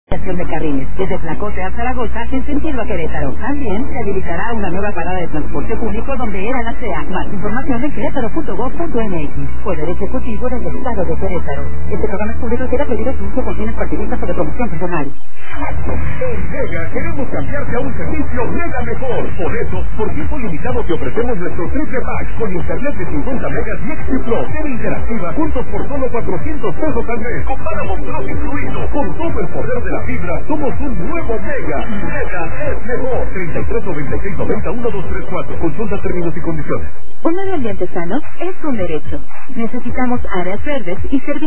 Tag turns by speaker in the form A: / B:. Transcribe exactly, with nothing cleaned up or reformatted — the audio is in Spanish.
A: de carriles, desde Tlacote a Zaragoza en sentido a Querétaro. También se habilitará una nueva parada de transporte público donde era la C E A. Más información en querétaro punto gob punto m x. Poder Ejecutivo del Estado de Querétaro. Este programa es público y queda prohibido su uso con fines partidistas o de promoción personal.
B: En Mega queremos cambiarte a un servicio Mega mejor. Por eso, por tiempo limitado te ofrecemos nuestro triple pack con internet de cincuenta megas y X Pro, T V interactiva, juntos por solo cuatrocientos pesos al mes, con Paramount Plus incluido. Con todo el poder de la fibra, somos un nuevo Mega. Mega es mejor. treinta y tres noventa y seis noventa uno dos tres cuatro. Consulta términos y condiciones.
A: Un medio ambiente sano es un derecho. Necesitamos áreas verdes y servicios